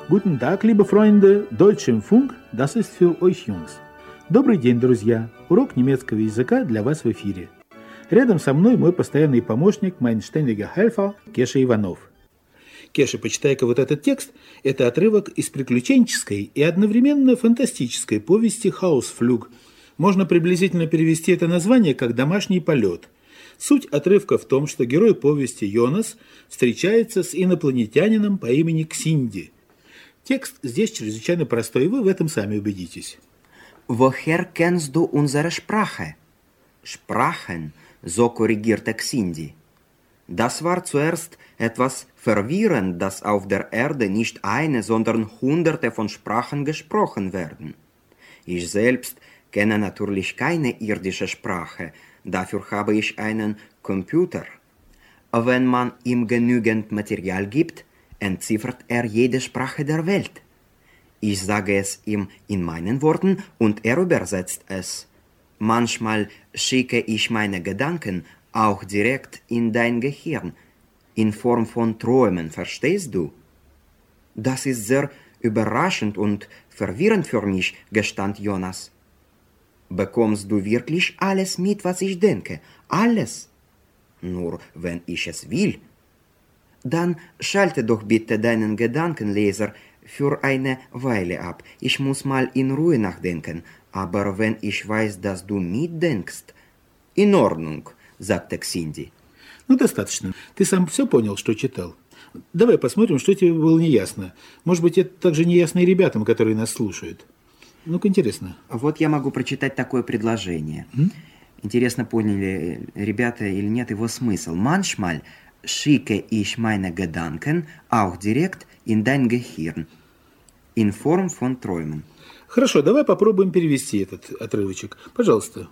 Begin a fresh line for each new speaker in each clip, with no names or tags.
Guten Tag, liebe Freunde, Deutschen Funk, das ist für euch Jungs. Добрый день, друзья! Урок немецкого языка для вас в эфире. Рядом со мной мой постоянный помощник, mein ständiger Helfer, Кеша Иванов. Кеша, почитай-ка вот этот текст. Это отрывок из приключенческой и одновременно фантастической повести «Хаусфлюг». Можно приблизительно перевести это название как «домашний полет». Суть отрывка в том, что герой повести Йонас встречается с инопланетянином по имени Ксинди. Текст здесь чрезвычайно простой, и вы в этом сами убедитесь.
Woher kennst du unsere Sprache? Sprachen, so korrigierte Xindi. Das war zuerst etwas verwirrend, dass auf der Erde nicht eine, sondern hunderte von Sprachen gesprochen werden. Ich selbst kenne natürlich keine irdische Sprache, dafür habe ich einen Computer. Wenn man ihm genügend Material gibt, entziffert er jede Sprache der Welt. Ich sage es ihm in meinen Worten und er übersetzt es. Manchmal schicke ich meine Gedanken auch direkt in dein Gehirn, in Form von Träumen, verstehst du? Das ist sehr überraschend und verwirrend für mich, gestand Jonas. Bekommst du wirklich alles mit, was ich denke? Alles? Nur wenn ich es will. Dann schalte doch bitte deinen Gedankenleser für eine Weile ab. Ich muss mal in Ruhe nachdenken. Aber wenn ich weiß, dass du mitdenkst... In Ordnung, sagte Xindi.
Ну, достаточно. Ты сам все понял, что читал? Давай посмотрим, что тебе было неясно. Может быть, это также неясно и ребятам, которые нас слушают. Ну-ка, интересно.
Вот я могу прочитать такое предложение. Интересно, поняли ребята или нет его смысл. Manchmal schicke ich meine Gedanken auch direkt in dein Gehirn. In Form von Träumen.
Хорошо, давай попробуем перевести этот отрывочек. Пожалуйста.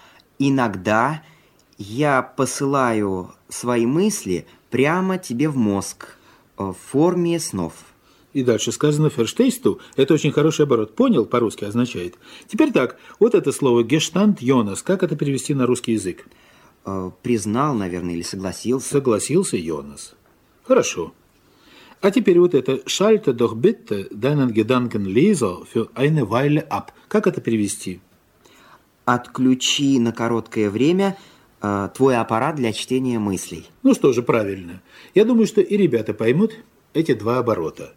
Иногда я посылаю свои мысли прямо тебе в мозг в форме снов.
И дальше сказано «verstehst du». Это очень хороший оборот. Понял, по-русски означает. Теперь так, вот это слово «gestand Jonas». Как это перевести на русский язык?
Признал, наверное, или согласился.
Согласился Йонас. Хорошо. А теперь вот это «schalte doch bitte deinen Gedankenleser für eine Weile ab». Как это перевести?
Отключи на короткое время твой аппарат для чтения мыслей.
Ну что же, правильно. Я думаю, что и ребята поймут эти два оборота.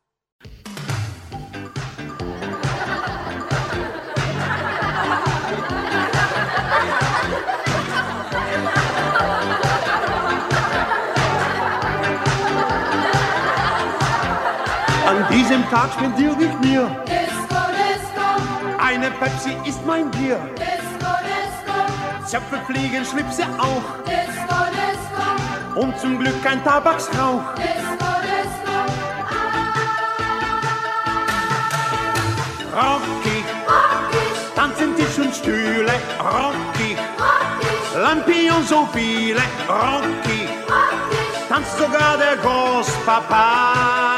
An diesem Tag spendiere ich mir
Disco, Disco,
eine Pepsi ist mein Bier.
Disco, Disco,
Zöpfe fliegen, Schlipse auch
Disco, Disco,
und zum Glück kein Tabaksrauch.
Disco, Disco,
Rockig,
rockig,
tanzen Tisch und Stühle. Rockig,
rockig,
Lampion so viele. Rockig,
rockig,
tanzt sogar der Großpapa.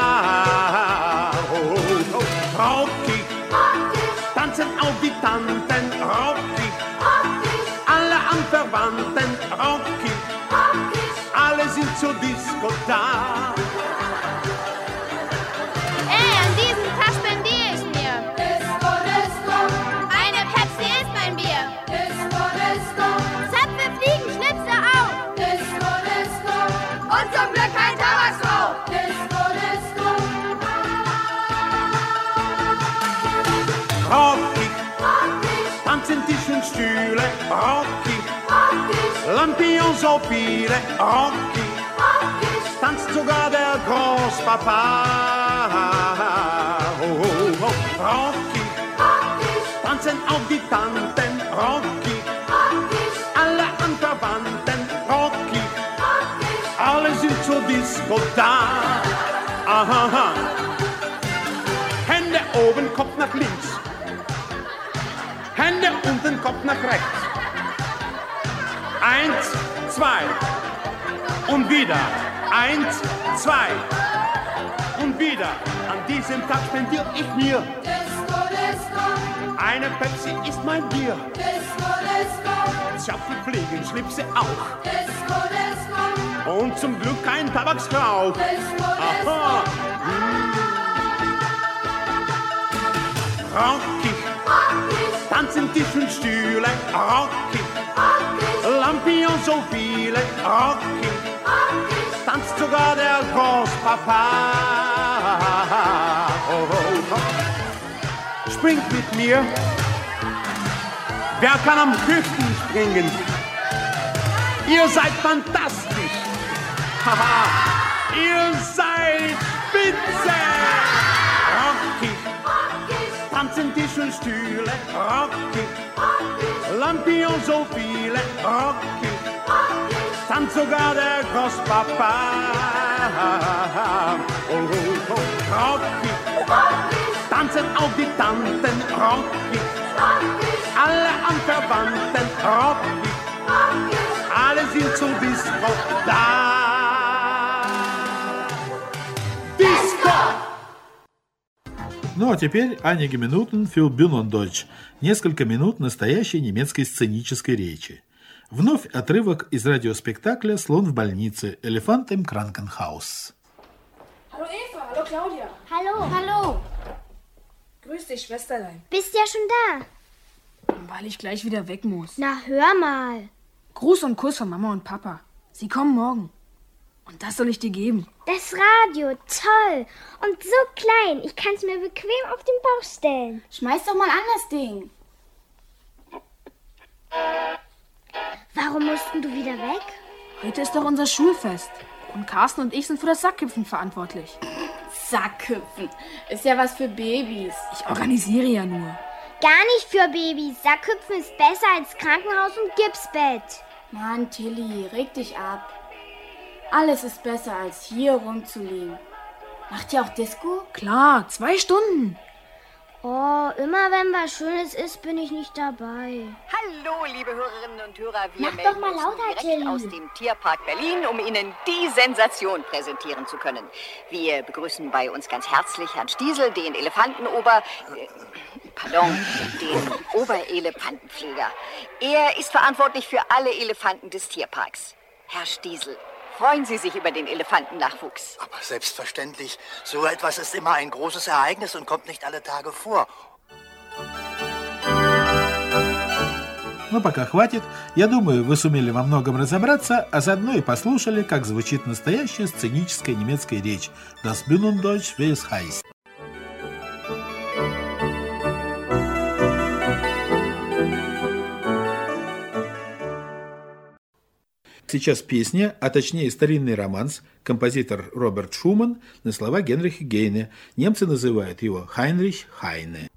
Rockig,
rockig,
tanzen auch die Tanten. Rockig,
rockig,
alle Anverwandten. Rockig,
rockig.
alle sind zur Disco da.
Ey, an diesem Tag spendiere ich mir.
Disco, Disco,
Eine Pepsi ist mein Bier.
Disco, Disco,
Zöpfe fliegen, Schlipse auch.
Disco, Disco,
Und zum Glück kein Tabaksrauch.
Disco, Disco,
Rockig,
rockig,
tanzen Tisch und Stühle. Rockig,
rockig,
Lampion so viele. Rockig,
rockig,
tanzt sogar der Großpapa. Rockig,
rockig,
tanzen auch die Tanten. Rockig,
rockig,
alle Anverwandten. Rockig,
rockig.
alle sind zur Disco da. Aha. Hände oben, Kopf nach links. Hände unten, Kopf nach rechts. 1, 2 und wieder. 1, 2 und wieder. An diesem Tag spendiere ich mir
Disco, Disco,
eine Pepsi ist mein Bier.
Disco, Disco,
Zöpfe fliegen, Schlipse auch
Disco, Disco,
und zum Glück kein Tabaksrauch.
Disco,
Aha.
Disco.
rockig. Tanzen Tisch und Stühle, rockig. Lampions so viele, rockig. Tanzt sogar der Großpapa. Oh, oh, oh. Springt mit mir. Wer kann am höchsten springen? Ihr seid fantastisch. Haha, ihr seid spitze. Rockig. Tanzen Tisch und Stühle, rockig. Lampions so viele, rockig. Tanzt sogar der Großpapa. Oh, oh, oh, rockig. Tanzen auch die Tanten, rockig. Alle Anverwandten, rockig. Alle sind zum Disco da. Disco!
Ну а теперь einige Minuten für Bühnendeutsch. Несколько минут настоящей немецкой сценической речи. Вновь отрывок из радиоспектакля «Слон в больнице» «Elefant im Krankenhaus».
Hallo Eva, hallo Claudia.
Hallo. Hallo.
Grüß dich, Schwesterlein.
Bist ja schon da.
Weil ich gleich wieder weg muss.
Na, hör mal.
Gruß und Kuss von Mama und Papa. Sie kommen morgen. Und das soll ich dir geben.
Das Radio, toll. Und so klein. Ich kann es mir bequem auf den Bauch stellen.
Schmeiß doch mal an das Ding.
Warum mussten du wieder weg?
Heute ist doch unser Schulfest. Und Carsten und ich sind für das Sackhüpfen verantwortlich.
Sackhüpfen. Ist ja was für Babys.
Ich organisiere ja nur.
Gar nicht für Babys. Sackhüpfen ist besser als Krankenhaus und Gipsbett.
Mann, Tilly, reg dich ab. Alles ist besser, als hier rumzuliegen. Macht ihr auch Disco?
Klar, 2 Stunden.
Oh, immer wenn was Schönes ist, bin ich nicht dabei.
Hallo, liebe Hörerinnen und Hörer. Wir
Mach
melden
doch mal
uns
lauter,
direkt
Tilly.
aus dem Tierpark Berlin, um Ihnen die Sensation präsentieren zu können. Wir begrüßen bei uns ganz herzlich Herrn Stiesel, den den Oberelefantenpfleger. Er ist verantwortlich für alle Elefanten des Tierparks. Herr Stiesel, freuen Sie sich über den Elefantennachwuchs?
Aber selbstverständlich. So etwas ist immer ein großes Ereignis und kommt nicht alle Tage vor.
Но пока хватит. Я думаю, вы сумели во многом разобраться, а заодно и послушали, как звучит настоящая сценическая немецкая речь. Das Bühnendeutsch, wie es heißt. Сейчас песня, а точнее старинный романс, композитор Роберт Шуман на слова Генриха Гейне. Немцы называют его Хайнрих Хайне.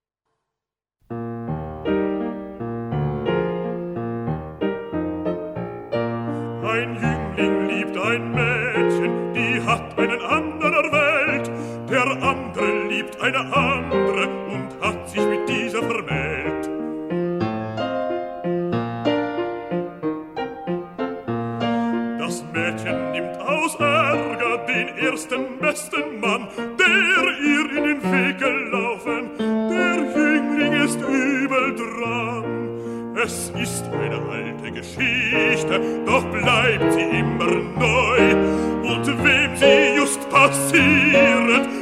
Ein Jüngling liebt ein Mädchen, die hat einen anderer Welt. Der andere liebt eine andere und hat sich mit dieser vermählt. Das Mädchen nimmt aus Ärger den ersten besten Mann, der ihr in den Weg gelaufen. Der Jüngling ist übel dran. Es ist eine alte Geschichte, doch bleibt sie immer neu. Und wem sie just passiert,